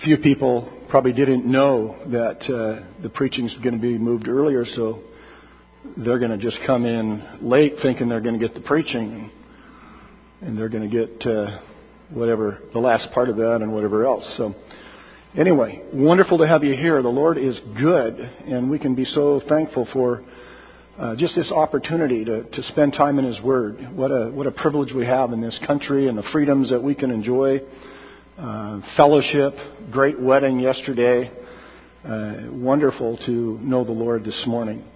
few people probably didn't know that the preaching's going to be moved earlier, so they're going to just come in late thinking they're going to get the preaching, and they're going to get whatever, the last part of that and whatever else. So anyway, wonderful to have you here. The Lord is good, and we can be so thankful for just this opportunity to spend time in His Word. What a privilege we have in this country and the freedoms that we can enjoy. Fellowship, great wedding yesterday. Wonderful to know the Lord this morning.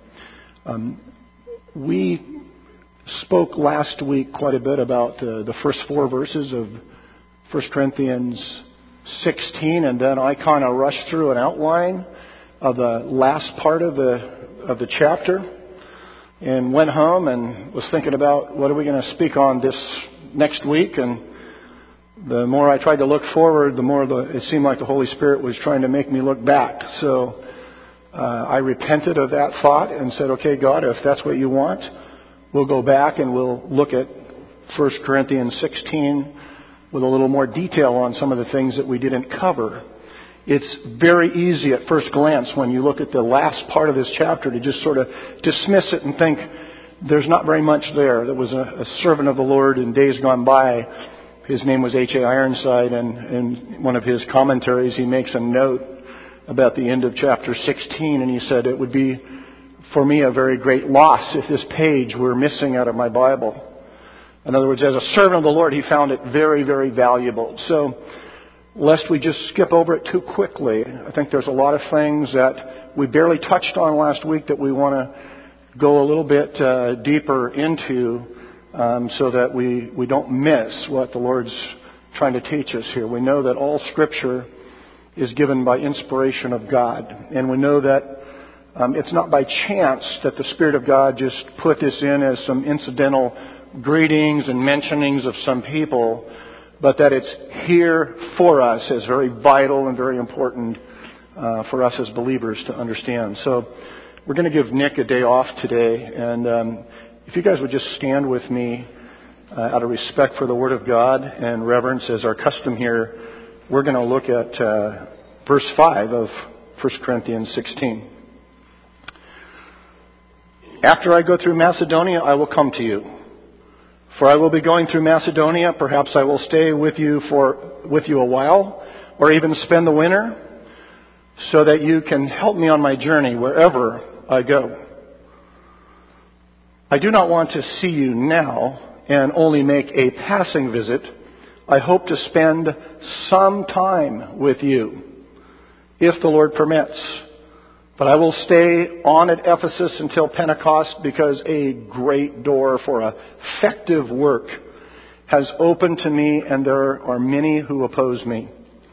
We spoke last week quite a bit about the first 4 verses of 1 Corinthians 16, and then I kind of rushed through an outline of the last part of the chapter, and went home and was thinking about what are we going to speak on this next week. And the more I tried to look forward, the more it seemed like the Holy Spirit was trying to make me look back. So I repented of that thought and said, okay, God, if that's what you want, we'll go back and we'll look at 1 Corinthians 16 with a little more detail on some of the things that we didn't cover. It's very easy at first glance when you look at the last part of this chapter to just sort of dismiss it and think there's not very much there. There was a servant of the Lord in days gone by. His name was H.A. Ironside, and in one of his commentaries he makes a note about the end of chapter 16, and he said, it would be for me a very great loss if this page were missing out of my Bible. In other words, as a servant of the Lord, he found it very, very valuable. So, lest we just skip over it too quickly, I think there's a lot of things that we barely touched on last week that we want to go a little bit deeper into so that we don't miss what the Lord's trying to teach us here. We know that all Scripture is given by inspiration of God, and we know that it's not by chance that the Spirit of God just put this in as some incidental greetings and mentionings of some people, but that it's here for us as very vital and very important for us as believers to understand. So we're going to give Nick a day off today, and if you guys would just stand with me out of respect for the Word of God and reverence as our custom here, we're going to look at verse 5 of 1 Corinthians 16. After I go through Macedonia, I will come to you. For I will be going through Macedonia. Perhaps I will stay with you a while, or even spend the winter, so that you can help me on my journey wherever I go. I do not want to see you now and only make a passing visit. I hope to spend some time with you, if the Lord permits. But I will stay on at Ephesus until Pentecost, because a great door for effective work has opened to me, and there are many who oppose me.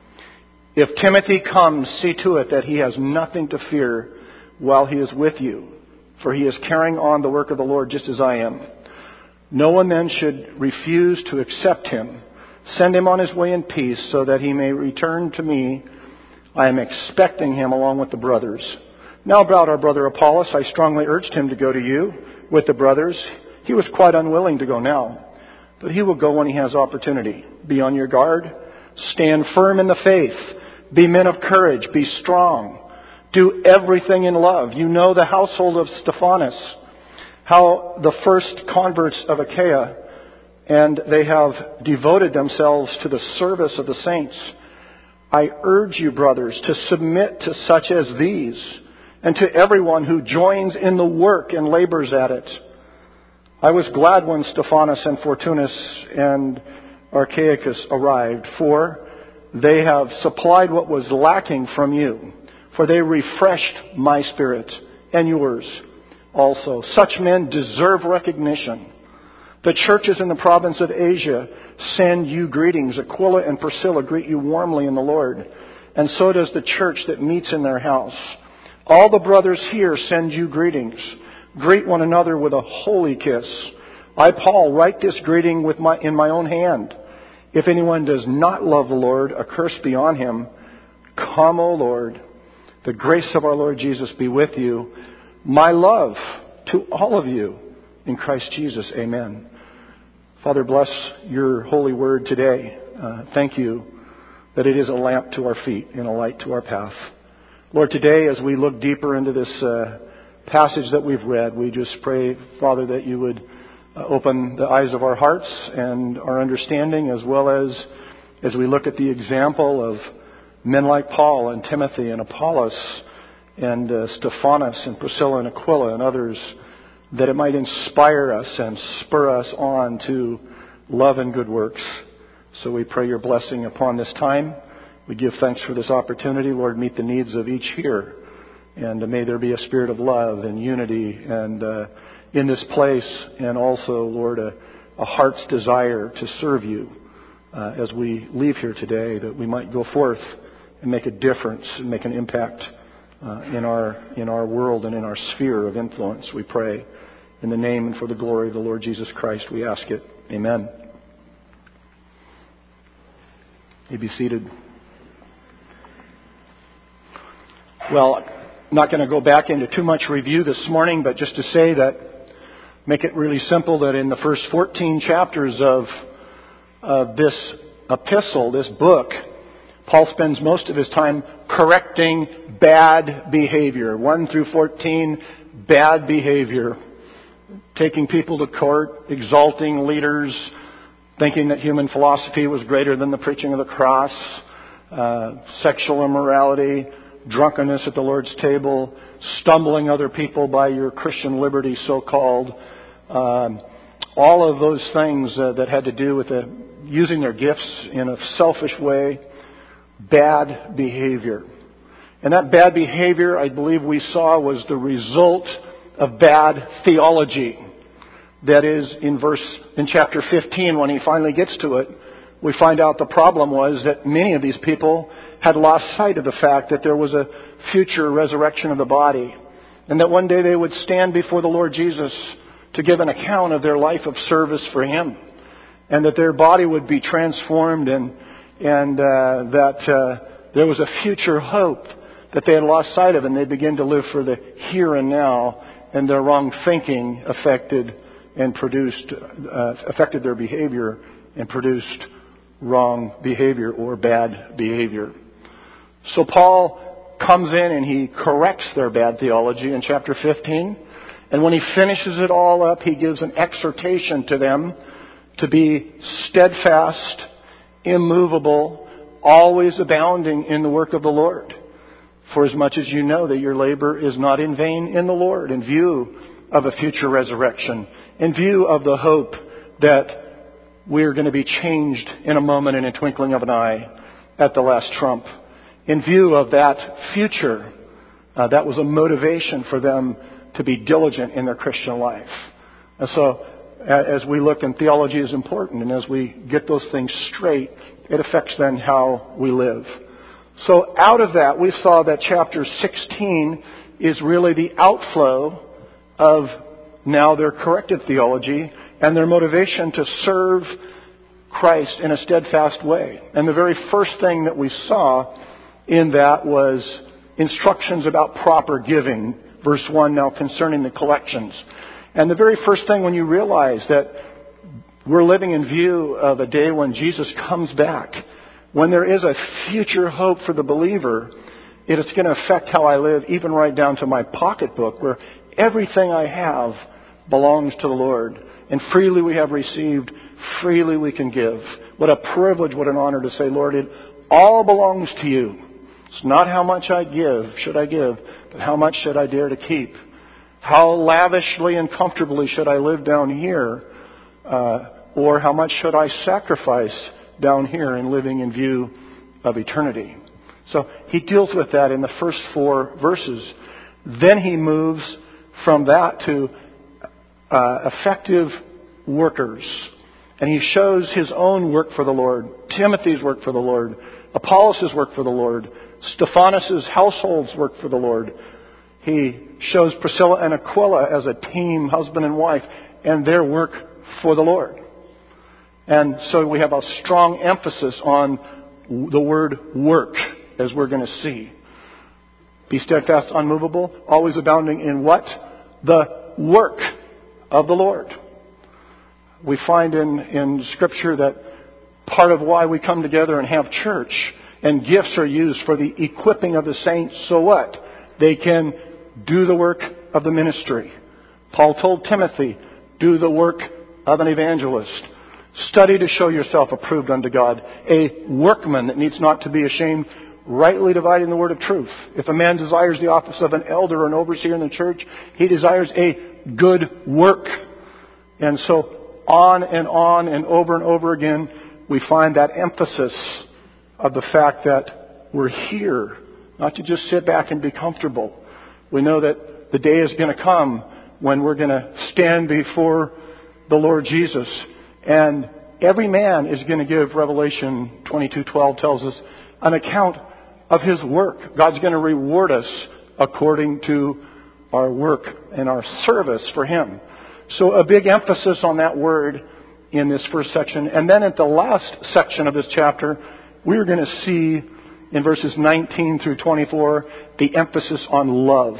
If Timothy comes, see to it that he has nothing to fear while he is with you, for he is carrying on the work of the Lord just as I am. No one then should refuse to accept him. Send him on his way in peace, so that he may return to me. I am expecting him along with the brothers. Now about our brother Apollos, I strongly urged him to go to you with the brothers. He was quite unwilling to go now, but he will go when he has opportunity. Be on your guard. Stand firm in the faith. Be men of courage. Be strong. Do everything in love. You know the household of Stephanas, how the first converts of Achaia, and they have devoted themselves to the service of the saints. I urge you, brothers, to submit to such as these, and to everyone who joins in the work and labors at it. I was glad when Stephanas and Fortunus and Achaicus arrived, for they have supplied what was lacking from you, for they refreshed my spirit and yours also. Such men deserve recognition. The churches in the province of Asia send you greetings. Aquila and Priscilla greet you warmly in the Lord, and so does the church that meets in their house. All the brothers here send you greetings. Greet one another with a holy kiss. I, Paul, write this greeting in my own hand. If anyone does not love the Lord, a curse be on him. Come, O Lord. The grace of our Lord Jesus be with you. My love to all of you in Christ Jesus. Amen. Father, bless your holy word today. Thank you that it is a lamp to our feet and a light to our path. Lord, today as we look deeper into this passage that we've read, we just pray, Father, that you would open the eyes of our hearts and our understanding, as well as we look at the example of men like Paul and Timothy and Apollos and Stephanas and Priscilla and Aquila and others, that it might inspire us and spur us on to love and good works. So we pray your blessing upon this time. We give thanks for this opportunity. Lord, meet the needs of each here. And may there be a spirit of love and unity and in this place, and also, Lord, a heart's desire to serve you as we leave here today, that we might go forth and make a difference and make an impact in our world and in our sphere of influence. We pray in the name and for the glory of the Lord Jesus Christ. We ask it. Amen. You be seated. Well, I'm not going to go back into too much review this morning, but just to say that, make it really simple, that in the first 14 chapters of this epistle, this book, Paul spends most of his time correcting bad behavior. 1 through 14, bad behavior. Taking people to court, exalting leaders, thinking that human philosophy was greater than the preaching of the cross, sexual immorality, drunkenness at the Lord's table, stumbling other people by your Christian liberty, so-called. All of those things that had to do with using their gifts in a selfish way. Bad behavior. And that bad behavior, I believe we saw, was the result of bad theology. That is, in chapter 15, when he finally gets to it, we find out the problem was that many of these people had lost sight of the fact that there was a future resurrection of the body, and that one day they would stand before the Lord Jesus to give an account of their life of service for Him, and that their body would be transformed, and that there was a future hope that they had lost sight of, and they began to live for the here and now, and their wrong thinking affected their behavior and produced wrong behavior or bad behavior. So Paul comes in and he corrects their bad theology in chapter 15. And when he finishes it all up, he gives an exhortation to them to be steadfast, immovable, always abounding in the work of the Lord. For as much as you know that your labor is not in vain in the Lord, in view of a future resurrection, in view of the hope that we're going to be changed in a moment, in a twinkling of an eye, at the last trump. In view of that future, that was a motivation for them to be diligent in their Christian life. And so, as we look, and theology is important, and as we get those things straight, it affects then how we live. So out of that, we saw that chapter 16 is really the outflow of now their corrected theology and their motivation to serve Christ in a steadfast way. And the very first thing that we saw in that was instructions about proper giving. Verse 1 now concerning the collections. And the very first thing, when you realize that we're living in view of a day when Jesus comes back, when there is a future hope for the believer, it is going to affect how I live, even right down to my pocketbook, where everything I have belongs to the Lord. And freely we have received, freely we can give. What a privilege, what an honor to say, Lord, it all belongs to you. It's not how much I give, but how much should I dare to keep? How lavishly and comfortably should I live down here? Or how much should I sacrifice down here in living in view of eternity? So he deals with that in the first 4 verses. Then he moves from that to effective workers. And he shows his own work for the Lord, Timothy's work for the Lord, Apollos' work for the Lord, Stephanas' household's work for the Lord. He shows Priscilla and Aquila as a team, husband and wife, and their work for the Lord. And so we have a strong emphasis on the word work, as we're going to see. Be steadfast, unmovable, always abounding in what? The work of the Lord. We find in Scripture that part of why we come together and have church And gifts are used for the equipping of the saints. So what? They can do the work of the ministry. Paul told Timothy, do the work of an evangelist. Study to show yourself approved unto God, a workman that needs not to be ashamed, rightly dividing the word of truth. If a man desires the office of an elder or an overseer in the church, he desires a good work. And so on and over again, we find that emphasis of the fact that we're here, not to just sit back and be comfortable. We know that the day is going to come when we're going to stand before the Lord Jesus, and every man is going to give, Revelation 22:12 tells us, an account of his work. God's going to reward us according to our work and our service for Him. So a big emphasis on that word in this first section. And then at the last section of this chapter, we're going to see in verses 19 through 24 the emphasis on love.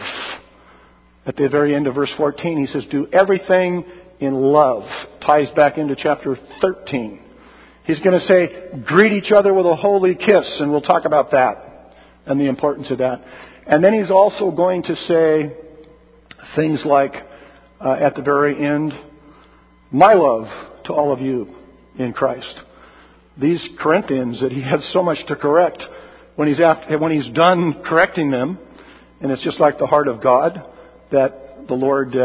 At the very end of verse 14, he says, do everything in love. Ties back into chapter 13. He's going to say, greet each other with a holy kiss, and we'll talk about that and the importance of that. And then he's also going to say things like, at the very end, my love to all of you in Christ. These Corinthians that he has so much to correct, when he's done correcting them, and it's just like the heart of God, that the Lord,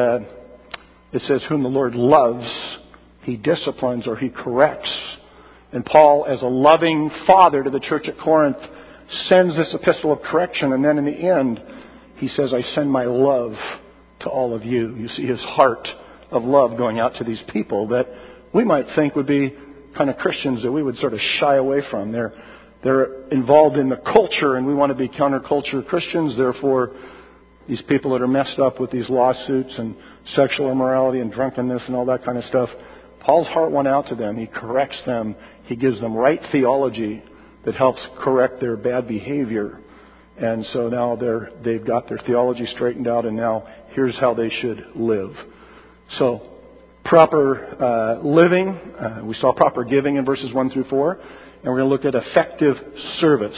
it says, whom the Lord loves, He disciplines or He corrects. And Paul, as a loving father to the church at Corinth, sends this epistle of correction, and then in the end, he says, I send my love to all of you. You see his heart of love going out to these people that we might think would be kind of Christians that we would sort of shy away from. They're involved in the culture, and we want to be counterculture Christians. Therefore, these people that are messed up with these lawsuits and sexual immorality and drunkenness and all that kind of stuff, Paul's heart went out to them. He corrects them. He gives them right theology that helps correct their bad behavior. And so now they've got their theology straightened out, and now here's how they should live. So, proper living. We saw proper giving in verses 1 through 4. And we're going to look at effective service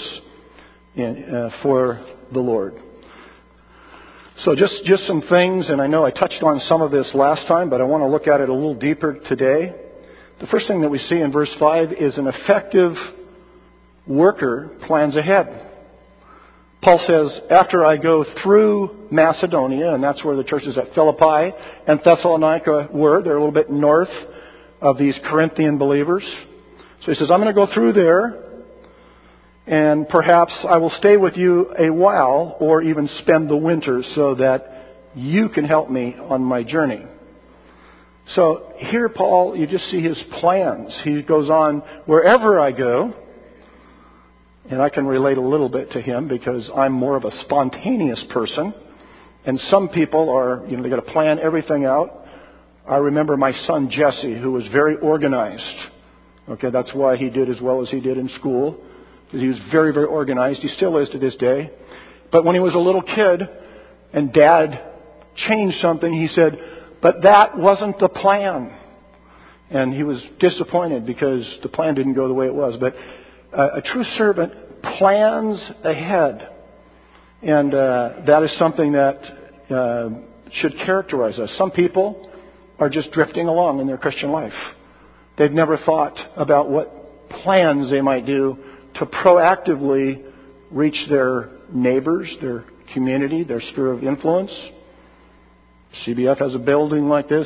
for the Lord. So just some things, and I know I touched on some of this last time, but I want to look at it a little deeper today. The first thing that we see in verse 5 is an effective worker plans ahead. Paul says, after I go through Macedonia, and that's where the churches at Philippi and Thessalonica were, they're a little bit north of these Corinthian believers. So he says, I'm going to go through there, and perhaps I will stay with you a while or even spend the winter so that you can help me on my journey. So here, Paul, you just see his plans. He goes on, wherever I go, and I can relate a little bit to him because I'm more of a spontaneous person. And some people are, they got to plan everything out. I remember my son Jesse, who was very organized. Okay, that's why he did as well as he did in school. Because he was very, very organized. He still is to this day. But when he was a little kid and Dad changed something, he said, but that wasn't the plan. And he was disappointed because the plan didn't go the way it was. But a true servant plans ahead. And that is something that should characterize us. Some people are just drifting along in their Christian life. They've never thought about what plans they might do to proactively reach their neighbors, their community, their sphere of influence. CBF has a building like this.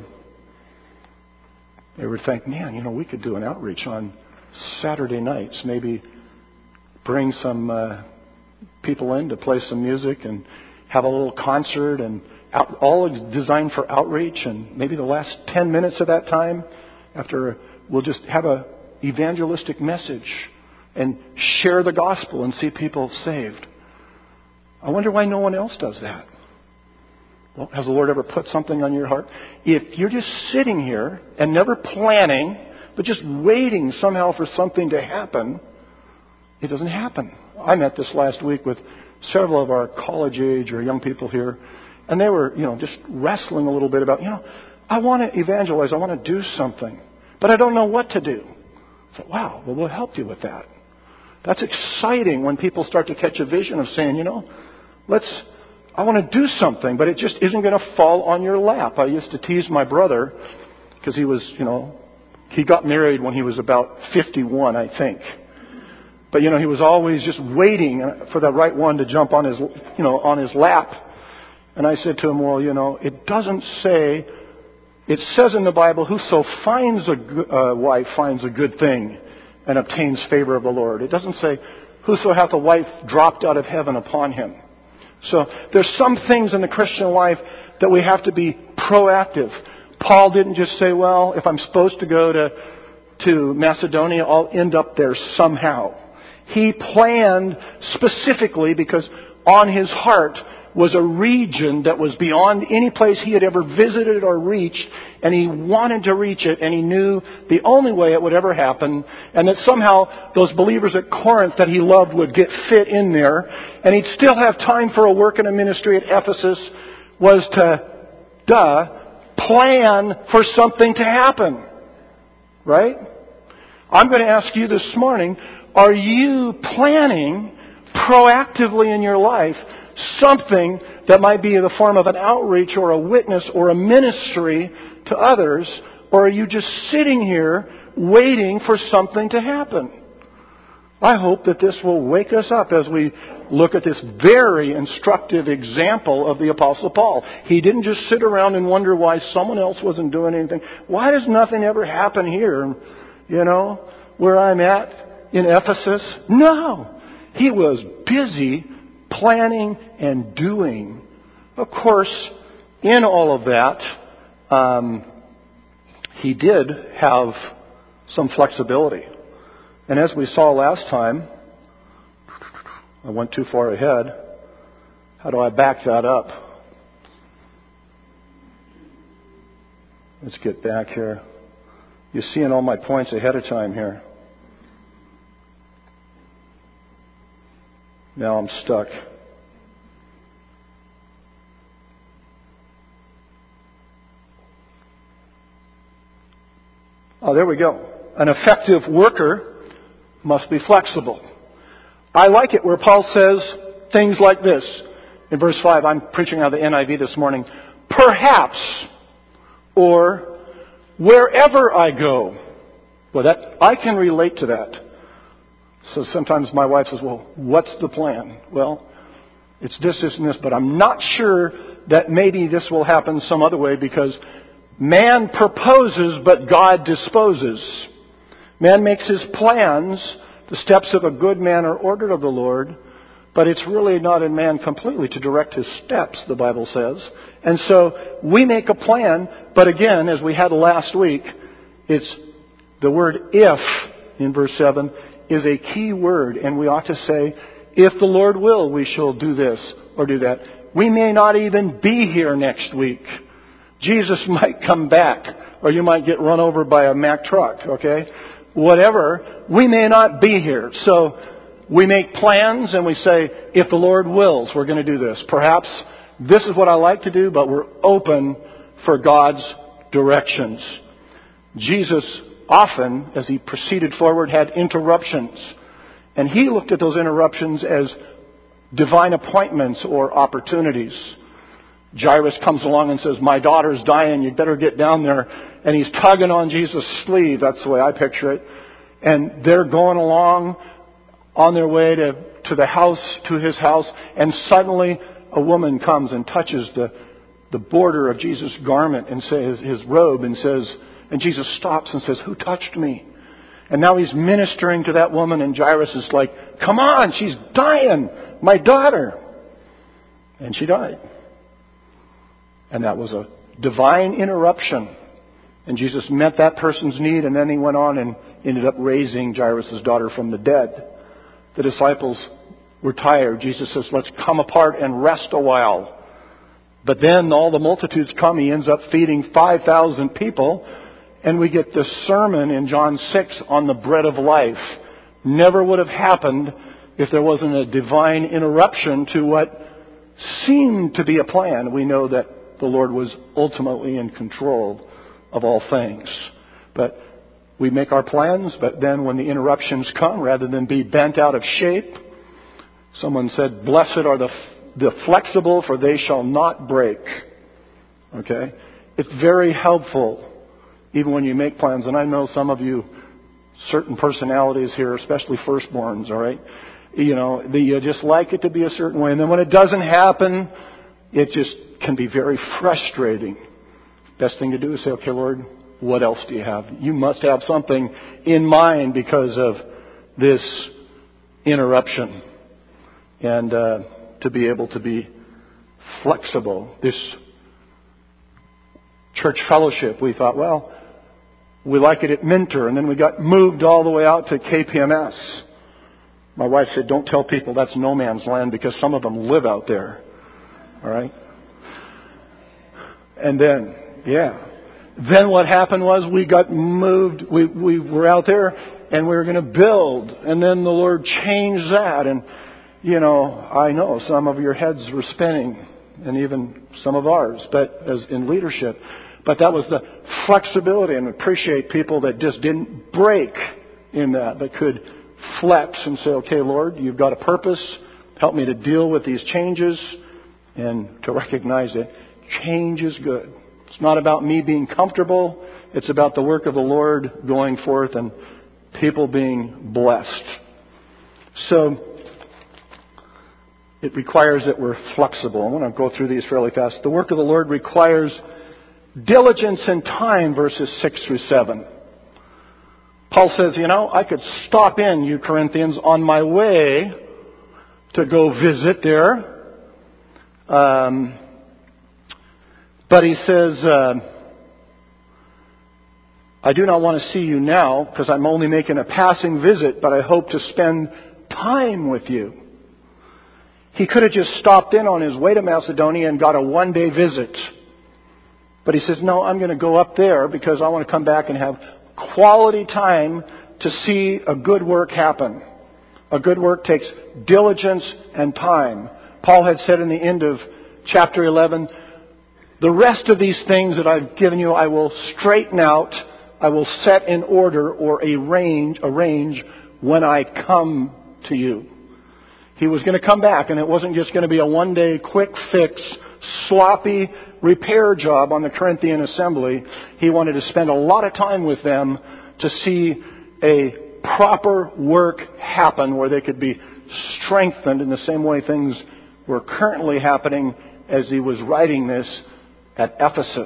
They would think, man, we could do an outreach on Saturday nights. Maybe bring some people in to play some music and have a little concert and all designed for outreach. And maybe the last 10 minutes of that time, after we'll just have a evangelistic message and share the gospel and see people saved. I wonder why no one else does that. Well, has the Lord ever put something on your heart? If you're just sitting here and never planning, but just waiting somehow for something to happen, it doesn't happen. I met this last week with several of our college age or young people here, and they were, just wrestling a little bit about, I want to evangelize, I want to do something, but I don't know what to do. I thought, wow, well, we'll help you with that. That's exciting when people start to catch a vision of saying, I want to do something, but it just isn't going to fall on your lap. I used to tease my brother because he was, he got married when he was about 51, I think. But, he was always just waiting for the right one to jump on his, on his lap. And I said to him, well, it doesn't say, it says in the Bible, whoso finds a wife finds a good thing and obtains favor of the Lord. It doesn't say, whoso hath a wife dropped out of heaven upon him. So there's some things in the Christian life that we have to be proactive. Paul didn't just say, well, if I'm supposed to go to Macedonia, I'll end up there somehow. He planned specifically because on his heart was a region that was beyond any place he had ever visited or reached, and he wanted to reach it, and he knew the only way it would ever happen, and that somehow those believers at Corinth that he loved would get fit in there, and he'd still have time for a work and a ministry at Ephesus, was to, plan for something to happen. Right? I'm going to ask you this morning, are you planning proactively in your life something that might be in the form of an outreach or a witness or a ministry to others? Or are you just sitting here waiting for something to happen? I hope that this will wake us up as we look at this very instructive example of the Apostle Paul. He didn't just sit around and wonder why someone else wasn't doing anything. Why does nothing ever happen here, where I'm at in Ephesus? No. He was busy planning and doing. Of course, in all of that, he did have some flexibility. And as we saw last time, I went too far ahead. How do I back that up? Let's get back here. You're seeing all my points ahead of time here. Now I'm stuck. Oh, there we go. An effective worker must be flexible. I like it where Paul says things like this. In verse 5, I'm preaching out of the NIV this morning. Perhaps, or wherever I go. Well, I can relate to that. So sometimes my wife says, well, what's the plan? Well, it's this, and this, but I'm not sure that maybe this will happen some other way because man proposes, but God disposes. Man makes his plans. The steps of a good man are ordered of the Lord, but it's really not in man completely to direct his steps, the Bible says. And so we make a plan, but again, as we had last week, it's the word if in verse 7 is a key word, and we ought to say, if the Lord will, we shall do this or do that. We may not even be here next week. Jesus might come back, or you might get run over by a Mack truck, okay? Whatever, we may not be here. So we make plans and we say, if the Lord wills, we're going to do this. Perhaps this is what I like to do, but we're open for God's directions. Jesus often, as he proceeded forward, had interruptions. And he looked at those interruptions as divine appointments or opportunities. Jairus comes along and says, my daughter's dying, you better get down there. And he's tugging on Jesus' sleeve. That's the way I picture it. And they're going along on their way to the house, to his house. And suddenly a woman comes and touches the border of Jesus' garment and says, his robe, and says, and Jesus stops and says, who touched me? And now he's ministering to that woman, and Jairus is like, come on, she's dying, my daughter. And she died. And that was a divine interruption. And Jesus met that person's need, and then he went on and ended up raising Jairus' daughter from the dead. The disciples were tired. Jesus says, let's come apart and rest a while. But then all the multitudes come. He ends up feeding 5,000 people. And we get this sermon in John 6 on the bread of life. Never would have happened if there wasn't a divine interruption to what seemed to be a plan. We know that the Lord was ultimately in control of all things. But We make our plans, but then when the interruptions come, rather than be bent out of shape, someone said, "Blessed are the flexible, for they shall not break." Okay? It's very helpful, even when you make plans. And I know some of you, certain personalities here, especially firstborns, all right? You just like it to be a certain way. And then when it doesn't happen, it just can be very frustrating. Best thing to do is say, "Okay, Lord, what else do you have? You must have something in mind because of this interruption." And to be able to be flexible. This church fellowship, we thought, well, we like it at Minter, and then we got moved all the way out to KPMS. My wife said, "Don't tell people that's no man's land because some of them live out there." All right? And then, Then what happened was we got moved. We were out there and we were going to build. And then the Lord changed that. And, I know some of your heads were spinning and even some of ours, but as in leadership. But that was the flexibility, and appreciate people that just didn't break in that, but could flex and say, "Okay, Lord, you've got a purpose. Help me to deal with these changes," and to recognize that change is good. It's not about me being comfortable. It's about the work of the Lord going forth and people being blessed. So it requires that we're flexible. I'm going to go through these fairly fast. The work of the Lord requires diligence and time, verses 6 through 7. Paul says, I could stop in, you Corinthians, on my way to go visit there. But he says, I do not want to see you now because I'm only making a passing visit, but I hope to spend time with you. He could have just stopped in on his way to Macedonia and got a one-day visit. But he says, no, I'm going to go up there because I want to come back and have quality time to see a good work happen. A good work takes diligence and time. Paul had said in the end of chapter 11, the rest of these things that I've given you, I will straighten out, I will set in order or arrange when I come to you. He was going to come back, and it wasn't just going to be a one-day quick fix, sloppy repair job on the Corinthian assembly. He wanted to spend a lot of time with them to see a proper work happen where they could be strengthened in the same way things were currently happening as he was writing this at Ephesus.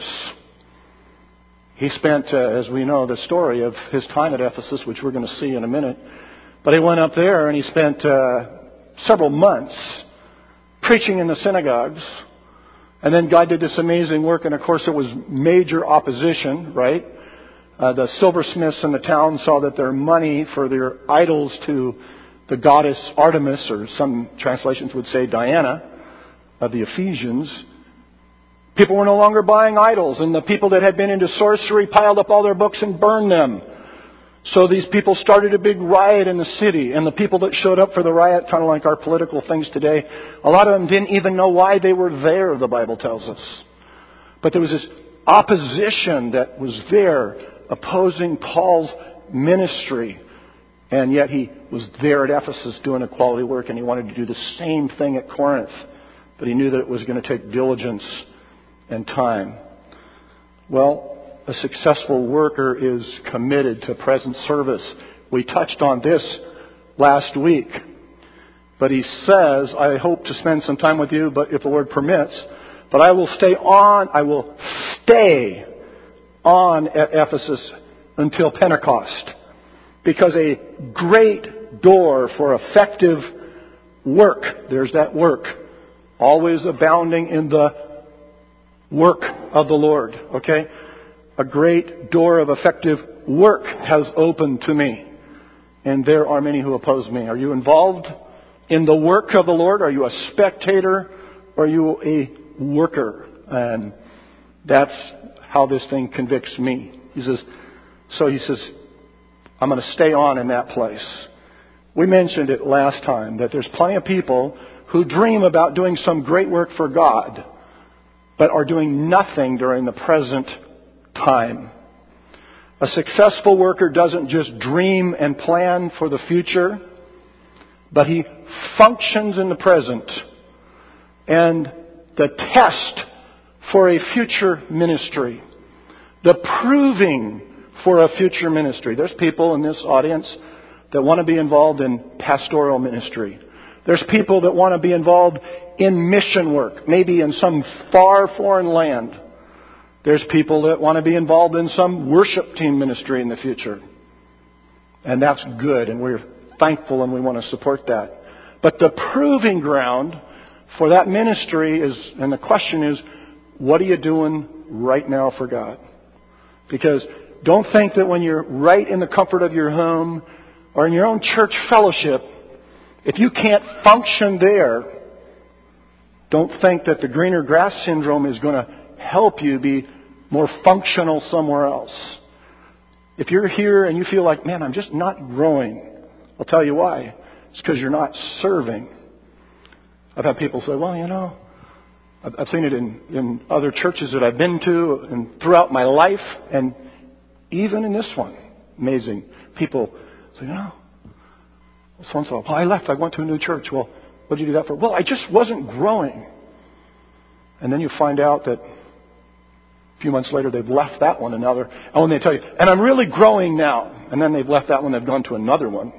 He spent, as we know, the story of his time at Ephesus, which we're going to see in a minute. But he went up there and he spent several months preaching in the synagogues. And then God did this amazing work. And of course, there was major opposition, right? The silversmiths in the town saw that their money for their idols to the goddess Artemis, or some translations would say Diana, of the Ephesians, people were no longer buying idols. And the people that had been into sorcery piled up all their books and burned them. So these people started a big riot in the city. And the people that showed up for the riot, kind of like our political things today, a lot of them didn't even know why they were there, the Bible tells us. But there was this opposition that was there opposing Paul's ministry. And yet he was there at Ephesus doing a quality work, and he wanted to do the same thing at Corinth. But he knew that it was going to take diligence and time. Well, a successful worker is committed to present service. We touched on this last week. But he says, I hope to spend some time with you, but if the Lord permits. But I will stay on at Ephesus until Pentecost. Because a great door for effective work, there's that work, always abounding in the work of the Lord, okay? A great door of effective work has opened to me. And there are many who oppose me. Are you involved in the work of the Lord? Are you a spectator? Or are you a worker? And that's how this thing convicts me. He says, I'm going to stay on in that place. We mentioned it last time that there's plenty of people who dream about doing some great work for God, but are doing nothing during the present time. A successful worker doesn't just dream and plan for the future, but he functions in the present. And the test for a future ministry, the proving for a future ministry. There's people in this audience that want to be involved in pastoral ministry. There's people that want to be involved in mission work, maybe in some far foreign land. There's people that want to be involved in some worship team ministry in the future. And that's good, and we're thankful and we want to support that. But the proving ground for that ministry is, and the question is, what are you doing right now for God? Because don't think that when you're right in the comfort of your home or in your own church fellowship, if you can't function there, don't think that the greener grass syndrome is going to help you be more functional somewhere else. If you're here and you feel like, man, I'm just not growing, I'll tell you why. It's because you're not serving. I've had people say, well, you know, I've seen it in other churches that I've been to and throughout my life, and even in this one. Amazing. People say, you know, so-and-so, well, I left. I went to a new church. Well, what did you do that for? Well, I just wasn't growing. And then you find out that a few months later they've left that one, and when they tell you, and I'm really growing now. And then they've left that one, they've gone to another one.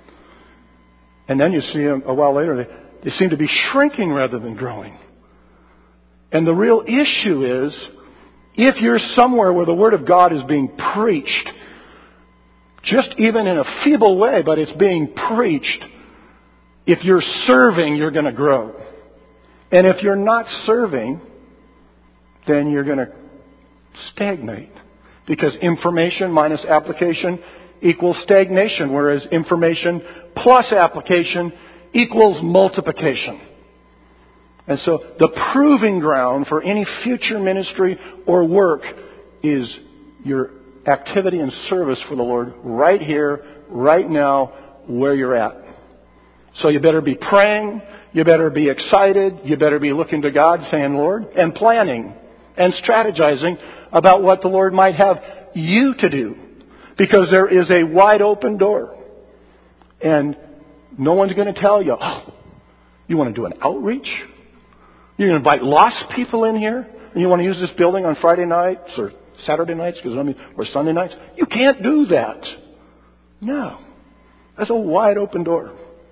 And then you see them a while later, they seem to be shrinking rather than growing. And the real issue is, if you're somewhere where the Word of God is being preached, just even in a feeble way, but it's being preached, if you're serving, you're going to grow. And if you're not serving, then you're going to stagnate. Because information minus application equals stagnation, whereas information plus application equals multiplication. And so the proving ground for any future ministry or work is your activity and service for the Lord right here, right now, where you're at. So you better be praying, you better be excited, you better be looking to God saying, Lord, and planning and strategizing about what the Lord might have you to do. Because there is a wide open door. And no one's going to tell you, oh, you want to do an outreach? You're going to invite lost people in here? And you want to use this building on Friday nights or Saturday nights, or Sunday nights? You can't do that. No. That's a wide open door.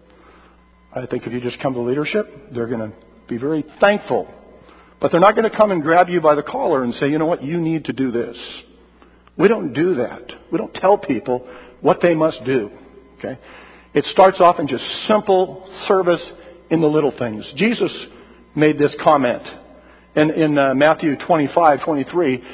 I think if you just come to leadership, they're going to be very thankful. But they're not going to come and grab you by the collar and say, you know what, you need to do this. We don't do that. We don't tell people what they must do. Okay? It starts off in just simple service in the little things. Jesus made this comment. In Matthew 25:23,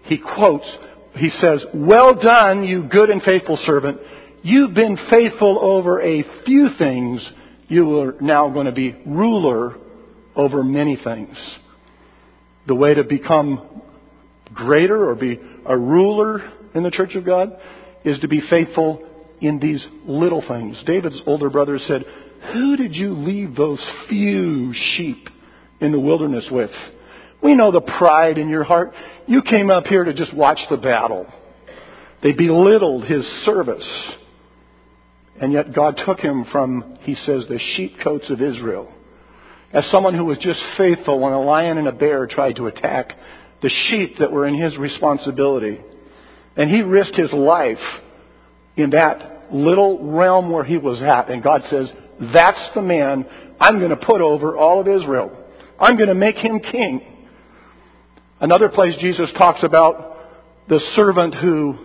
he says, well done, you good and faithful servant. You've been faithful over a few things. You are now going to be ruler over many things. The way to become greater or be a ruler in the church of God is to be faithful in these little things. David's older brother said, who did you leave those few sheep in the wilderness with? We know the pride in your heart. You came up here to just watch the battle. They belittled his service. And yet God took him from, he says, the sheepcoats of Israel. As someone who was just faithful when a lion and a bear tried to attack the sheep that were in his responsibility. And he risked his life in that little realm where he was at. And God says, that's the man I'm going to put over all of Israel. I'm going to make him king. Another place Jesus talks about the servant who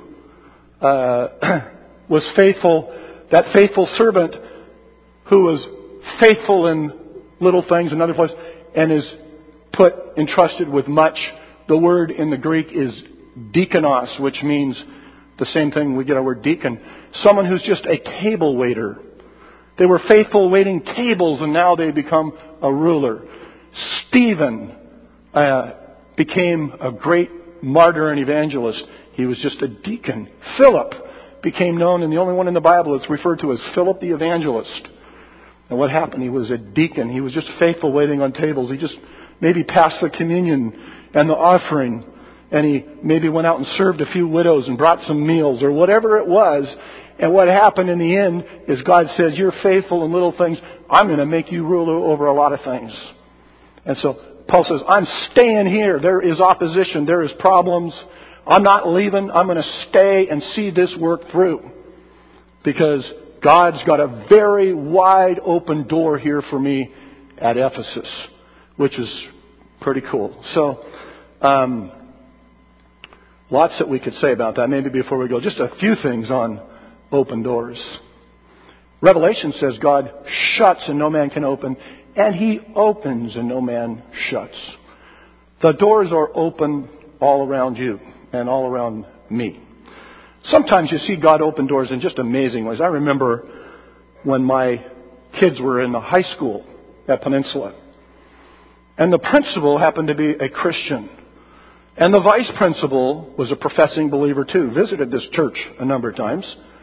was faithful, that faithful servant who was faithful in little things, another place, and is entrusted with much. The word in the Greek is diakonos, which means the same thing we get our word deacon. Someone who's just a table waiter. They were faithful waiting tables, and now they become a ruler. Stephen became a great martyr and evangelist. He was just a deacon. Philip became known, and the only one in the Bible that's referred to as Philip the evangelist. And what happened? He was a deacon. He was just faithful waiting on tables. He just maybe passed the communion and the offering And he maybe went out and served a few widows and brought some meals or whatever it was. And what happened in the end is God says, you're faithful in little things. I'm going to make you ruler over a lot of things. And so Paul says, I'm staying here. There is opposition. There is problems. I'm not leaving. I'm going to stay and see this work through. Because God's got a very wide open door here for me at Ephesus, which is pretty cool. So, lots that we could say about that. Maybe before we go, just a few things on open doors. Revelation says God shuts and no man can open, and He opens and no man shuts. The doors are open all around you and all around me. Sometimes you see God open doors in just amazing ways. I remember when my kids were in the high school at Peninsula, and the principal happened to be a Christian. And the vice principal was a professing believer too, visited this church a number of times.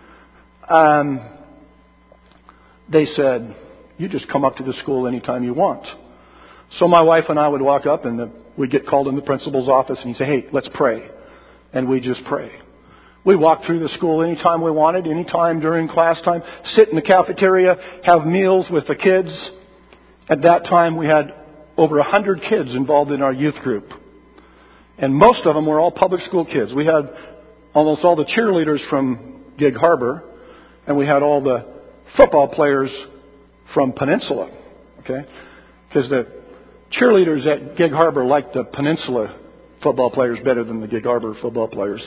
They said, you just come up to the school anytime you want. So my wife and I would walk up and we'd get called in the principal's office and he'd say, hey, let's pray. And we'd just pray. We walked through the school anytime we wanted, anytime during class time, sit in the cafeteria, have meals with the kids. At that time we had over 100 kids involved in our youth group. And most of them were all public school kids. We had almost all the cheerleaders from Gig Harbor, and we had all the football players from Peninsula. Okay? Because the cheerleaders at Gig Harbor liked the Peninsula football players better than the Gig Harbor football players.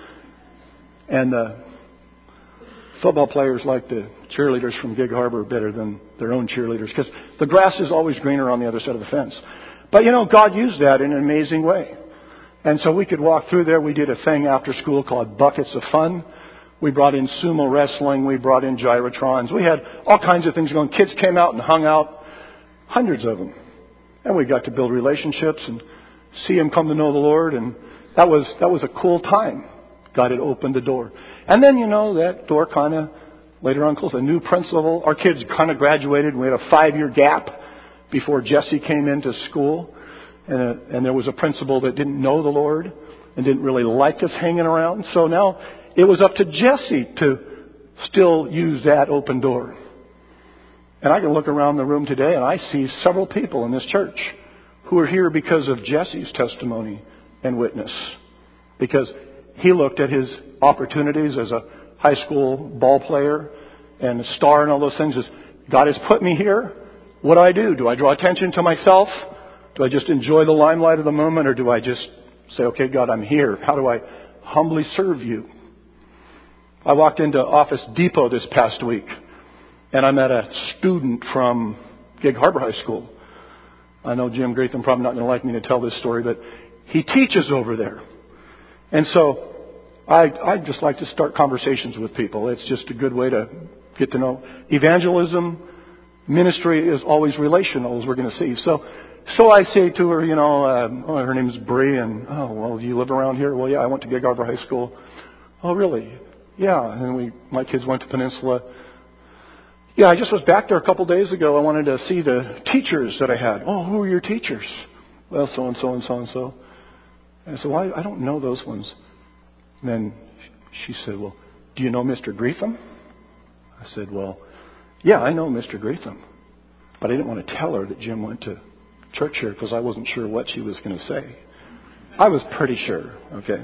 And the football players liked the cheerleaders from Gig Harbor better than their own cheerleaders. Because the grass is always greener on the other side of the fence. But God used that in an amazing way. And so we could walk through there. We did a thing after school called Buckets of Fun. We brought in sumo wrestling. We brought in gyrotrons. We had all kinds of things going. Kids came out and hung out, hundreds of them. And we got to build relationships and see them come to know the Lord. And that was a cool time. God had opened the door. And then, that door kind of later on closed. A new principal. Our kids kind of graduated. We had a 5-year gap before Jesse came into school. And there was a principal that didn't know the Lord and didn't really like us hanging around. So now it was up to Jesse to still use that open door. And I can look around the room today and I see several people in this church who are here because of Jesse's testimony and witness. Because he looked at his opportunities as a high school ball player and a star and all those things as, God has put me here. What do? Do I draw attention to myself? Do I just enjoy the limelight of the moment, or do I just say, okay, God, I'm here. How do I humbly serve you? I walked into Office Depot this past week, and I met a student from Gig Harbor High School. I know Jim Gratham probably not going to like me to tell this story, but he teaches over there. And so I just like to start conversations with people. It's just a good way to get to know. Evangelism, ministry is always relational, as we're going to see. So I say to her, her name's Bree, and, do you live around here? Well, yeah, I went to Gig Harbor High School. Oh, really? Yeah, and my kids went to Peninsula. Yeah, I just was back there a couple days ago. I wanted to see the teachers that I had. Oh, who are your teachers? Well, so-and-so and so-and-so. And I said, well, I don't know those ones. And then she said, well, do you know Mr. Greetham? I said, well, yeah, I know Mr. Greetham. But I didn't want to tell her that Jim went to church here because I wasn't sure what she was going to say. I was pretty sure, okay?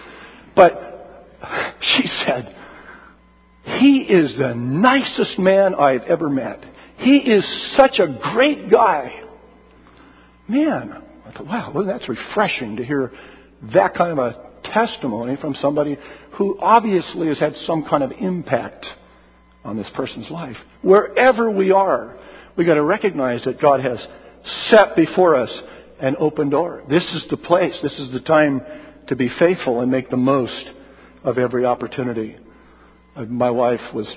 But she said, he is the nicest man I've ever met. He is such a great guy. Man, I thought, wow, well, that's refreshing to hear that kind of a testimony from somebody who obviously has had some kind of impact on this person's life. Wherever we are, we've got to recognize that God has set before us an open door. This is the place. This is the time to be faithful and make the most of every opportunity. My wife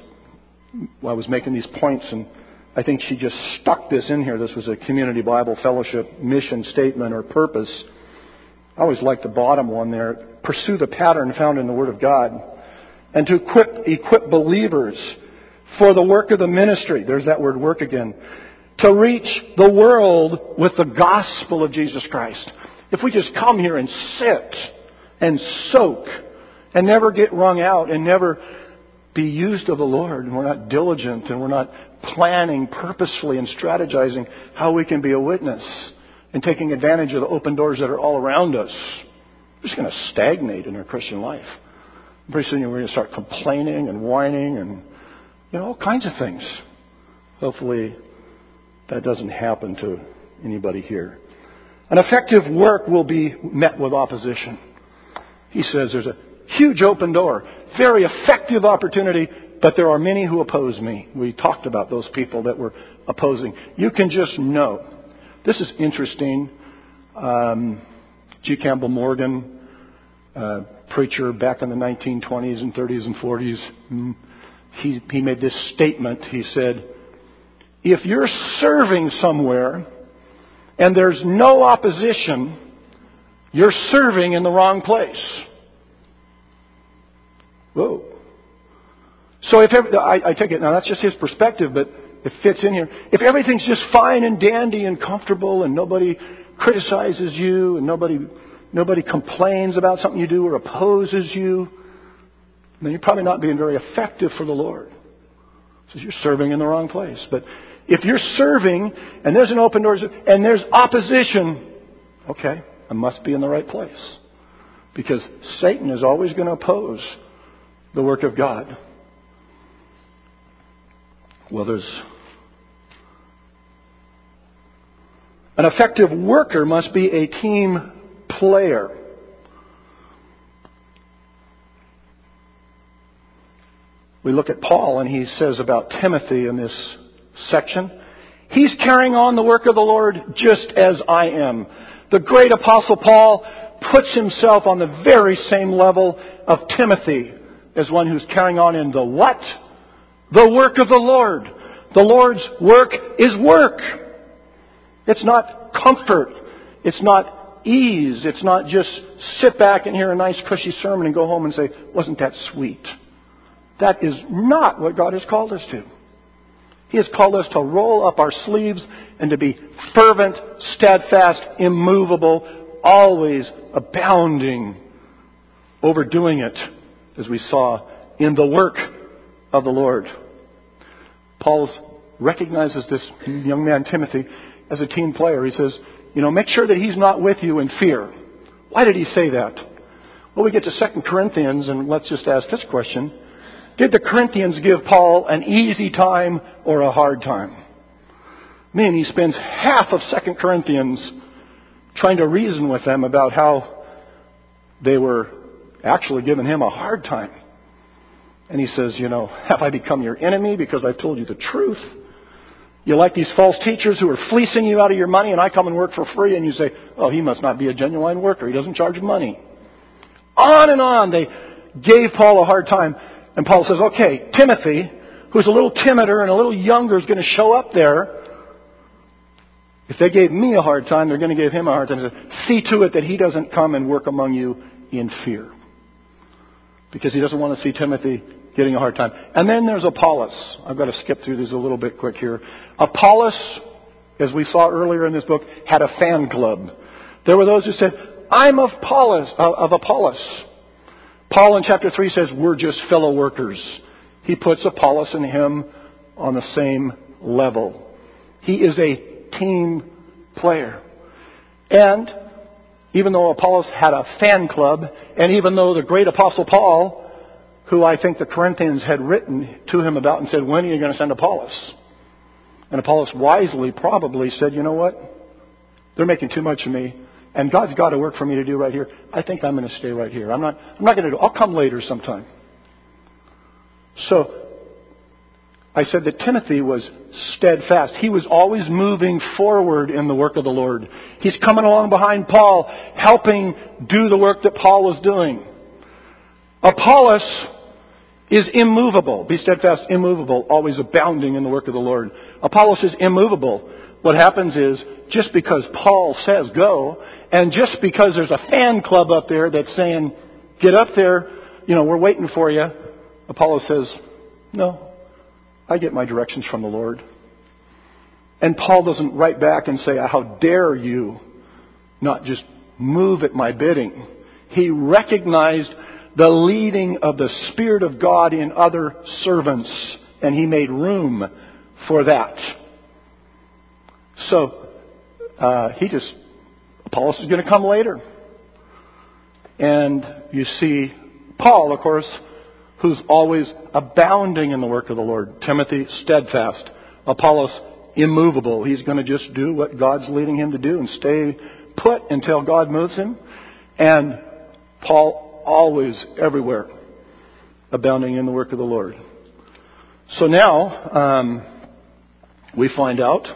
I was making these points, and I think she just stuck this in here. This was a Community Bible Fellowship mission statement or purpose. I always like the bottom one there. Pursue the pattern found in the Word of God. And to equip believers for the work of the ministry. There's that word work again. To reach the world with the gospel of Jesus Christ. If we just come here and sit and soak and never get wrung out and never be used of the Lord, and we're not diligent and we're not planning purposefully and strategizing how we can be a witness and taking advantage of the open doors that are all around us, we're just going to stagnate in our Christian life. Pretty soon we're going to start complaining and whining and all kinds of things. Hopefully that doesn't happen to anybody here. An effective work will be met with opposition. He says there's a huge open door, very effective opportunity, but there are many who oppose me. We talked about those people that were opposing. You can just know. This is interesting. G. Campbell Morgan, preacher back in the 1920s and 30s and 40s, he made this statement. He said, if you're serving somewhere and there's no opposition, you're serving in the wrong place. Whoa. So I take it, now that's just his perspective, but it fits in here. If everything's just fine and dandy and comfortable and nobody criticizes you and nobody complains about something you do or opposes you, then you're probably not being very effective for the Lord. So you're serving in the wrong place. But if you're serving and there's an open door and there's opposition, okay, I must be in the right place. Because Satan is always going to oppose the work of God. Well, there's an effective worker must be a team player. We look at Paul and he says about Timothy in this section, he's carrying on the work of the Lord just as I am. The great apostle Paul puts himself on the very same level of Timothy as one who's carrying on in the what? The work of the Lord. The Lord's work is work. It's not comfort. It's not ease. It's not just sit back and hear a nice cushy sermon and go home and say, wasn't that sweet? That is not what God has called us to. He has called us to roll up our sleeves and to be fervent, steadfast, immovable, always abounding, overdoing it, as we saw in the work of the Lord. Paul recognizes this young man, Timothy, as a team player. He says, make sure that he's not with you in fear. Why did he say that? Well, we get to 2 Corinthians, and let's just ask this question. Did the Corinthians give Paul an easy time or a hard time? He spends half of 2 Corinthians trying to reason with them about how they were actually giving him a hard time. And he says, have I become your enemy because I've told you the truth? You like these false teachers who are fleecing you out of your money and I come and work for free and you say, oh, he must not be a genuine worker. He doesn't charge money. On and on. They gave Paul a hard time. And Paul says, okay, Timothy, who's a little timider and a little younger, is going to show up there. If they gave me a hard time, they're going to give him a hard time. See to it that he doesn't come and work among you in fear. Because he doesn't want to see Timothy getting a hard time. And then there's Apollos. I've got to skip through these a little bit quick here. Apollos, as we saw earlier in this book, had a fan club. There were those who said, I'm of Apollos. Paul in chapter 3 says, we're just fellow workers. He puts Apollos and him on the same level. He is a team player. And even though Apollos had a fan club, and even though the great apostle Paul, who I think the Corinthians had written to him about and said, when are you going to send Apollos? And Apollos wisely probably said, you know what? They're making too much of me. And God's got a work for me to do right here. I think I'm going to stay right here. I'm not going to do it. I'll come later sometime. So I said that Timothy was steadfast. He was always moving forward in the work of the Lord. He's coming along behind Paul, helping do the work that Paul was doing. Apollos is immovable. Be steadfast, immovable, always abounding in the work of the Lord. Apollos is immovable. What happens is, just because Paul says go, and just because there's a fan club up there that's saying, get up there, we're waiting for you, Apollos says, no, I get my directions from the Lord. And Paul doesn't write back and say, how dare you not just move at my bidding. He recognized the leading of the Spirit of God in other servants, and he made room for that. So, Apollos is going to come later. And you see Paul, of course, who's always abounding in the work of the Lord. Timothy, steadfast. Apollos, immovable. He's going to just do what God's leading him to do and stay put until God moves him. And Paul, always, everywhere, abounding in the work of the Lord. So now, we find out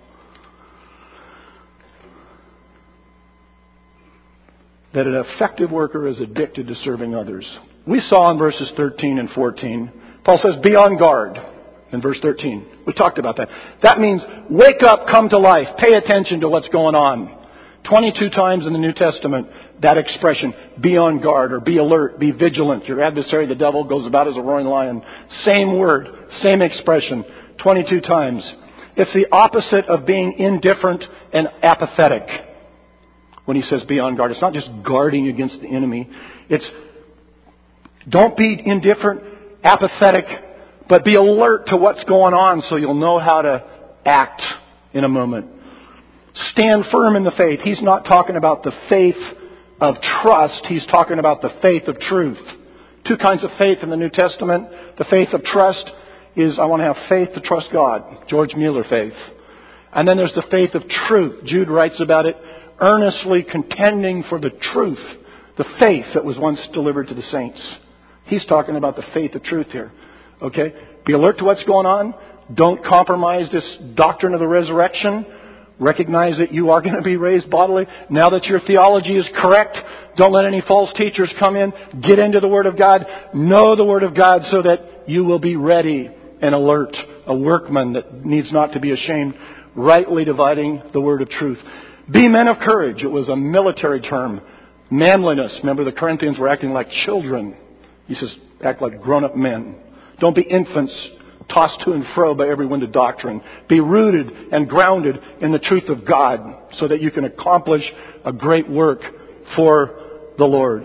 that an effective worker is addicted to serving others. We saw in verses 13 and 14, Paul says, be on guard in verse 13. We talked about that. That means wake up, come to life, pay attention to what's going on. 22 times in the New Testament, that expression, be on guard or be alert, be vigilant. Your adversary, the devil, goes about as a roaring lion. Same word, same expression, 22 times. It's the opposite of being indifferent and apathetic. When he says be on guard, it's not just guarding against the enemy. It's don't be indifferent, apathetic, but be alert to what's going on so you'll know how to act in a moment. Stand firm in the faith. He's not talking about the faith of trust. He's talking about the faith of truth. Two kinds of faith in the New Testament. The faith of trust is I want to have faith to trust God. George Mueller faith. And then there's the faith of truth. Jude writes about it. Earnestly contending for the truth, the faith that was once delivered to the saints. He's talking about the faith of truth here. Okay? Be alert to what's going on. Don't compromise this doctrine of the resurrection. Recognize that you are going to be raised bodily. Now that your theology is correct, don't let any false teachers come in. Get into the Word of God. Know the Word of God so that you will be ready and alert. A workman that needs not to be ashamed. Rightly dividing the Word of truth. Be men of courage. It was a military term. Manliness. Remember, the Corinthians were acting like children. He says, act like grown-up men. Don't be infants tossed to and fro by every wind of doctrine. Be rooted and grounded in the truth of God so that you can accomplish a great work for the Lord.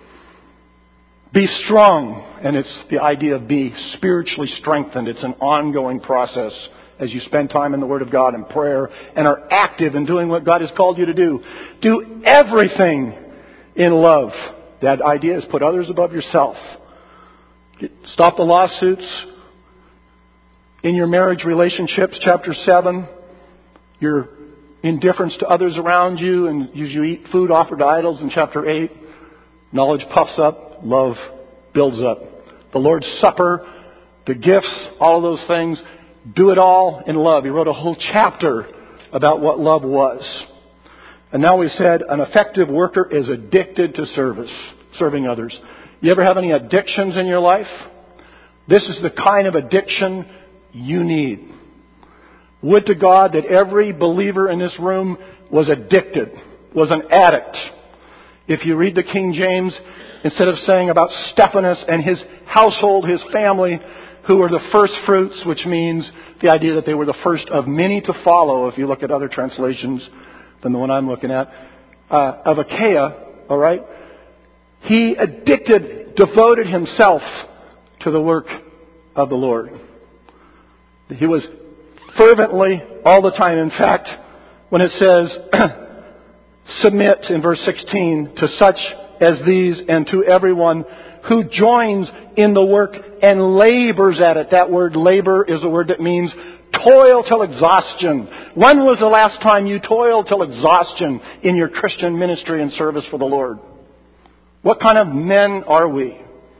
Be strong. And it's the idea of be spiritually strengthened. It's an ongoing process. As you spend time in the Word of God and prayer and are active in doing what God has called you to do. Do everything in love. That idea is put others above yourself. Stop the lawsuits. In your marriage relationships, chapter 7, your indifference to others around you and as you eat food offered to idols in chapter 8. Knowledge puffs up, love builds up. The Lord's Supper, the gifts, all of those things. Do it all in love. He wrote a whole chapter about what love was. And now we said an effective worker is addicted to service, serving others. You ever have any addictions in your life? This is the kind of addiction you need. Would to God that every believer in this room was addicted, was an addict. If you read the King James, instead of saying about Stephanus and his household, his family, who were the first fruits, which means the idea that they were the first of many to follow, if you look at other translations than the one I'm looking at, of Achaia, all right? He devoted himself to the work of the Lord. He was fervently all the time. In fact, when it says, submit in verse 16 to such as these and to everyone who joins in the work and labors at it. That word labor is a word that means toil till exhaustion. When was the last time you toiled till exhaustion in your Christian ministry and service for the Lord? What kind of men are we?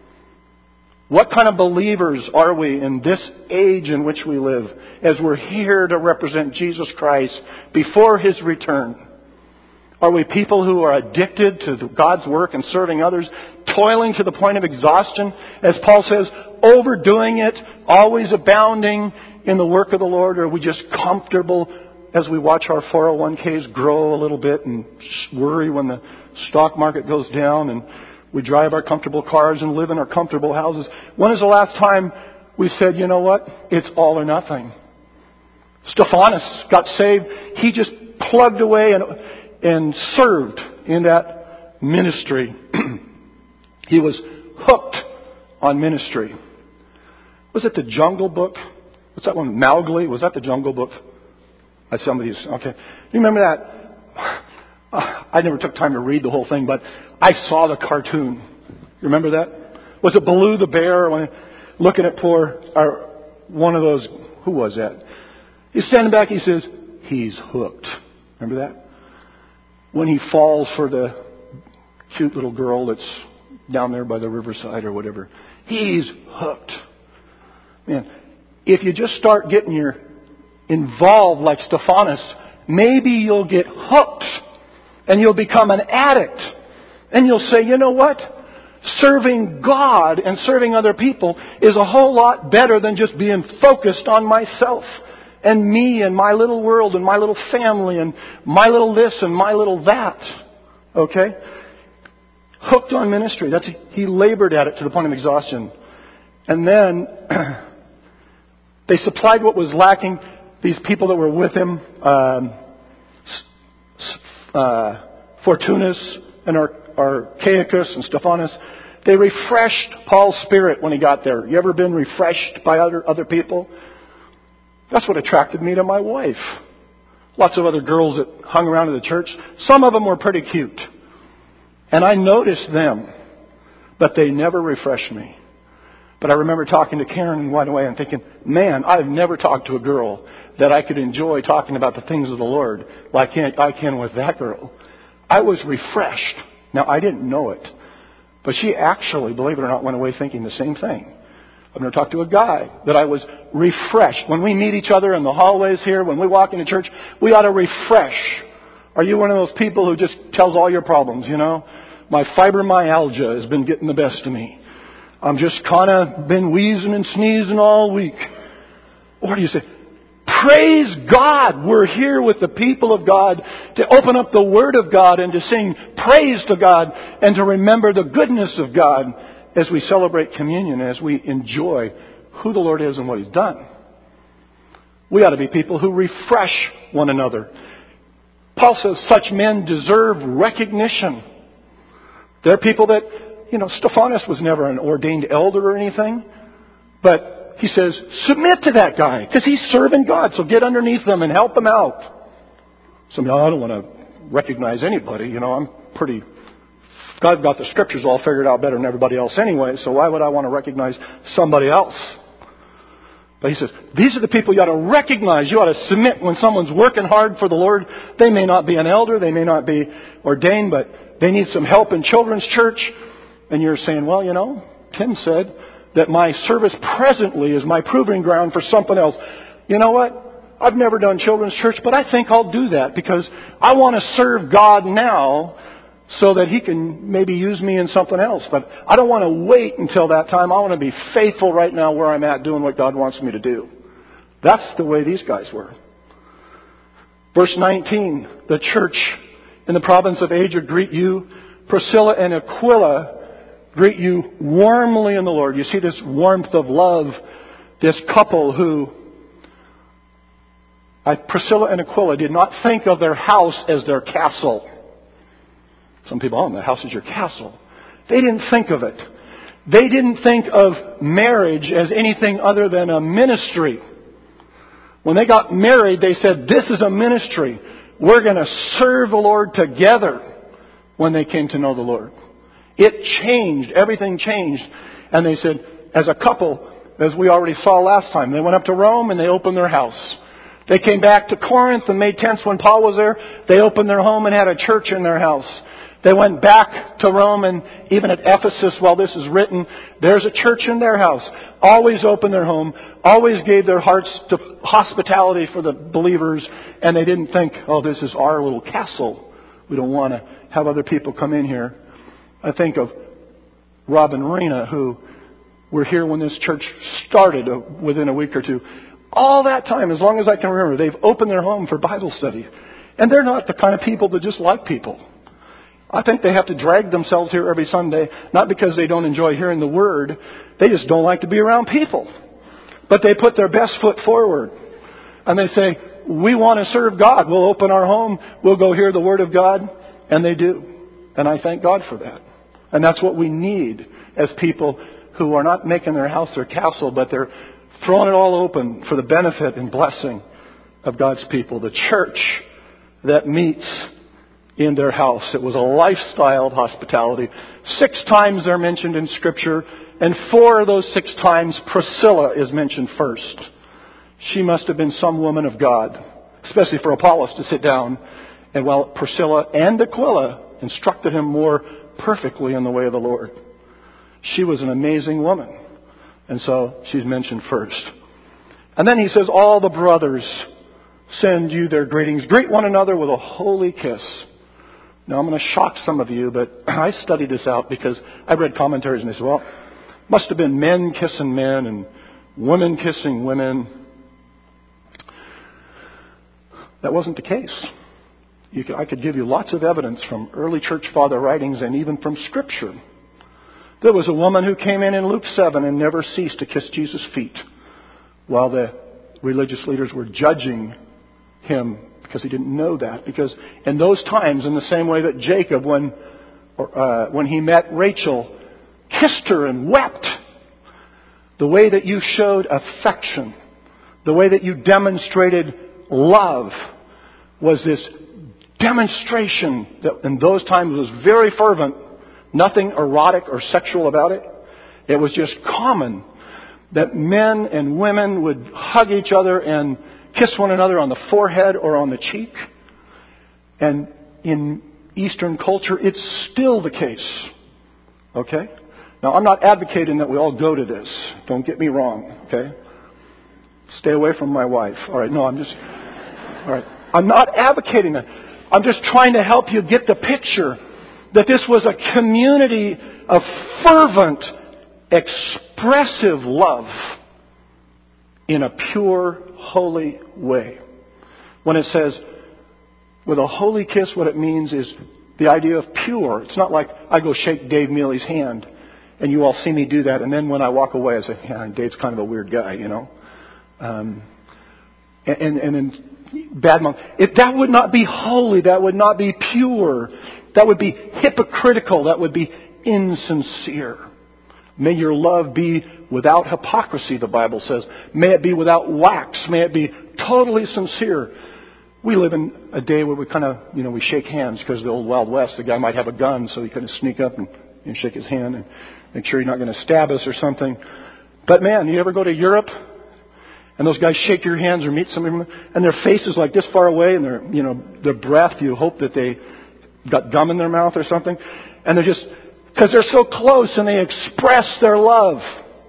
What kind of believers are we in this age in which we live as we're here to represent Jesus Christ before His return? Are we people who are addicted to God's work and serving others, toiling to the point of exhaustion? As Paul says, overdoing it, always abounding in the work of the Lord? Or are we just comfortable as we watch our 401ks grow a little bit and worry when the stock market goes down and we drive our comfortable cars and live in our comfortable houses? When is the last time we said, you know what? It's all or nothing. Stephanus got saved. He just plugged away and served in that ministry. He was hooked on ministry. Was it the Jungle Book? What's that one? Mowgli? Was that the Jungle Book? Somebody's okay. You remember that? I never took time to read the whole thing, but I saw the cartoon. You remember that? Was it Baloo the bear? When looking at one of those? Who was that? He's standing back. He says, "He's hooked." Remember that? When he falls for the cute little girl that's down there by the riverside or whatever, he's hooked. Man, if you just start getting involved like Stephanus, maybe you'll get hooked and you'll become an addict. And you'll say, you know what? Serving God and serving other people is a whole lot better than just being focused on myself and me and my little world and my little family and my little this and my little that. Okay? Hooked on ministry. He labored at it to the point of exhaustion. And then they supplied what was lacking. These people that were with him, Fortunus and Archaicus and Stephanus, they refreshed Paul's spirit when he got there. You ever been refreshed by other people? That's what attracted me to my wife. Lots of other girls that hung around in the church. Some of them were pretty cute. And I noticed them, but they never refreshed me. But I remember talking to Karen and went away and thinking, man, I've never talked to a girl that I could enjoy talking about the things of the Lord like I can with that girl. I was refreshed. Now, I didn't know it. But she actually, believe it or not, went away thinking the same thing. I've never talked to a guy that I was refreshed. When we meet each other in the hallways here, when we walk into church, we ought to refresh. Are you one of those people who just tells all your problems, you know? My fibromyalgia has been getting the best of me. I'm just kind of been wheezing and sneezing all week. Or do you say, praise God, we're here with the people of God to open up the Word of God and to sing praise to God and to remember the goodness of God as we celebrate communion, as we enjoy who the Lord is and what He's done. We ought to be people who refresh one another. Paul says such men deserve recognition. There are people that, Stephanus was never an ordained elder or anything, but he says, submit to that guy because he's serving God, so get underneath them and help him out. I don't want to recognize anybody, I've got the scriptures all figured out better than everybody else anyway, so why would I want to recognize somebody else? But he says, these are the people you ought to recognize. You ought to submit when someone's working hard for the Lord. They may not be an elder, they may not be ordained, but they need some help in children's church. And you're saying, well, Tim said that my service presently is my proving ground for something else. You know what? I've never done children's church, but I think I'll do that because I want to serve God now so that He can maybe use me in something else. But I don't want to wait until that time. I want to be faithful right now where I'm at doing what God wants me to do. That's the way these guys were. Verse 19, the church in the province of Asia greet you. Priscilla and Aquila greet you warmly in the Lord. You see this warmth of love, this couple who, Priscilla and Aquila, did not think of their house as their castle. Some people, the house is your castle. They didn't think of it. They didn't think of marriage as anything other than a ministry. When they got married, they said, this is a ministry. We're going to serve the Lord together when they came to know the Lord. It changed. Everything changed. And they said, as a couple, as we already saw last time, they went up to Rome and they opened their house. They came back to Corinth and made tents when Paul was there. They opened their home and had a church in their house. They went back to Rome, and even at Ephesus, while this is written, there's a church in their house. Always opened their home, always gave their hearts to hospitality for the believers, and they didn't think, oh, this is our little castle. We don't want to have other people come in here. I think of Rob and Rena, who were here when this church started within a week or two. All that time, as long as I can remember, they've opened their home for Bible study. And they're not the kind of people that just like people. I think they have to drag themselves here every Sunday, not because they don't enjoy hearing the Word. They just don't like to be around people. But they put their best foot forward. And they say, we want to serve God. We'll open our home. We'll go hear the Word of God. And they do. And I thank God for that. And that's what we need as people who are not making their house their castle, but they're throwing it all open for the benefit and blessing of God's people. The church that meets in their house. It was a lifestyle of hospitality. 6 times they're mentioned in Scripture, and 4 of those 6 times Priscilla is mentioned first. She must have been some woman of God, especially for Apollos to sit down, and while Priscilla and Aquila instructed him more perfectly in the way of the Lord. She was an amazing woman, and so she's mentioned first. And then he says, all the brothers send you their greetings. Greet one another with a holy kiss. Now, I'm going to shock some of you, but I studied this out because I read commentaries and they said, well, must have been men kissing men and women kissing women. That wasn't the case. I could give you lots of evidence from early church father writings and even from Scripture. There was a woman who came in Luke 7 and never ceased to kiss Jesus' feet while the religious leaders were judging him because he didn't know that. Because in those times, in the same way that Jacob, when he met Rachel, kissed her and wept, the way that you showed affection, the way that you demonstrated love was this demonstration that in those times was very fervent, nothing erotic or sexual about it. It was just common that men and women would hug each other and kiss one another on the forehead or on the cheek. And in Eastern culture, it's still the case. Okay? Now, I'm not advocating that we all go to this. Don't get me wrong. Okay? Stay away from my wife. All right. No, all right. I'm not advocating that. I'm just trying to help you get the picture that this was a community of fervent, expressive love in a pure, holy way. When it says, with a holy kiss, what it means is the idea of pure. It's not like I go shake Dave Mealy's hand and you all see me do that, and then when I walk away I say, yeah, Dave's kind of a weird guy, you know. And in bad mouth. That would not be holy. That would not be pure. That would be hypocritical. That would be insincere. May your love be without hypocrisy, the Bible says. May it be without wax. May it be totally sincere. We live in a day where we kind of, we shake hands because the old Wild West, the guy might have a gun, so he couldn't sneak up and shake his hand and make sure he's not going to stab us or something. But man, you ever go to Europe and those guys shake your hands or meet somebody and their face is like this far away and their breath, you hope that they got gum in their mouth or something. And they're just, because they're so close and they express their love.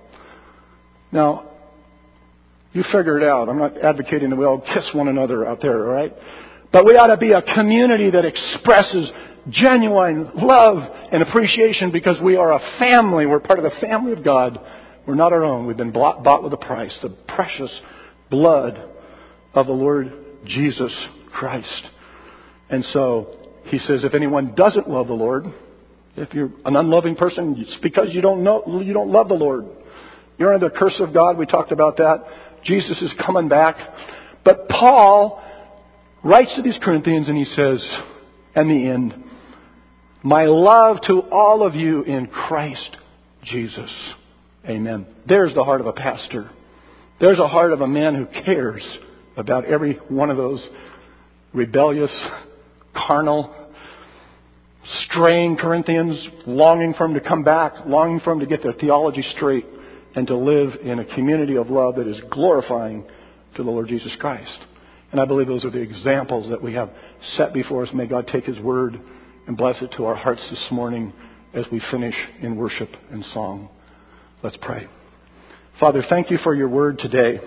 Now, you figure it out. I'm not advocating that we all kiss one another out there, all right? But we ought to be a community that expresses genuine love and appreciation because we are a family. We're part of the family of God. We're not our own. We've been bought with a price, the precious blood of the Lord Jesus Christ. And so he says, if anyone doesn't love the Lord, if you're an unloving person, it's because you don't love the Lord. You're under the curse of God. We talked about that. Jesus is coming back. But Paul writes to these Corinthians and he says, in the end, my love to all of you in Christ Jesus. Amen. There's the heart of a pastor. There's a heart of a man who cares about every one of those rebellious, carnal, straying Corinthians, longing for them to come back, longing for them to get their theology straight, and to live in a community of love that is glorifying to the Lord Jesus Christ. And I believe those are the examples that we have set before us. May God take His word and bless it to our hearts this morning as we finish in worship and song. Let's pray. Father, thank you for your word today.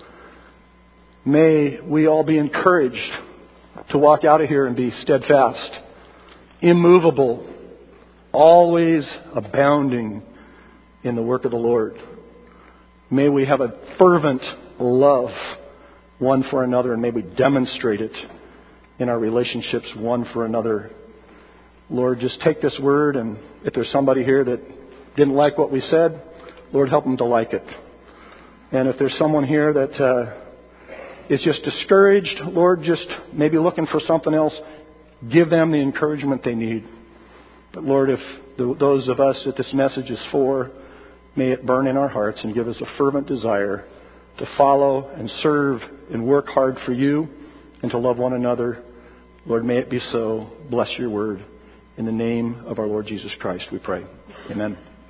May we all be encouraged to walk out of here and be steadfast, immovable, always abounding in the work of the Lord. May we have a fervent love one for another, and may we demonstrate it in our relationships one for another. Lord, just take this word, and if there's somebody here that didn't like what we said, Lord, help them to like it. And if there's someone here that is just discouraged, Lord, just maybe looking for something else, give them the encouragement they need. But Lord, if those of us that this message is for, may it burn in our hearts and give us a fervent desire to follow and serve and work hard for you and to love one another. Lord, may it be so. Bless your word. In the name of our Lord Jesus Christ, we pray. Amen.